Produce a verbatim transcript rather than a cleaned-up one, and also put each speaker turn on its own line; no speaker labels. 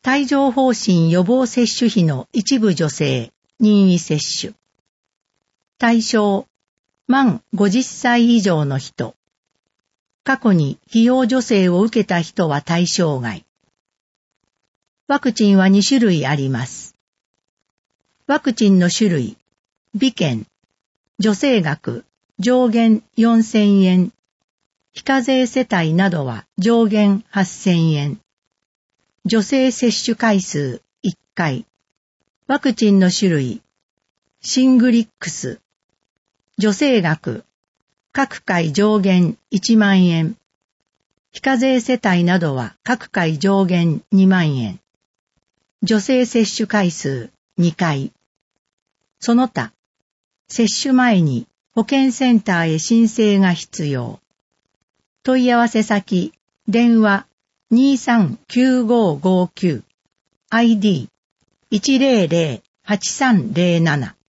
帯状疱疹予防接種費の一部助成、任意接種。対象、満ごじゅっさい以上の人。過去に費用助成を受けた人は対象外。ワクチンはに種類あります。ワクチンの種類、美券、助成額、上限よんせんえん。非課税世帯などは上限はっせんえん。助成接種回数いっかい。ワクチンの種類、シングリックス。助成額、各回上限いちまんえん。非課税世帯などは各回上限にまんえん。助成接種回数にかい。その他、接種前に保健センターへ申請が必要。問い合わせ先、電話 にさんきゅうごごきゅう、アイディーいちゼロゼロはちさんゼロなな。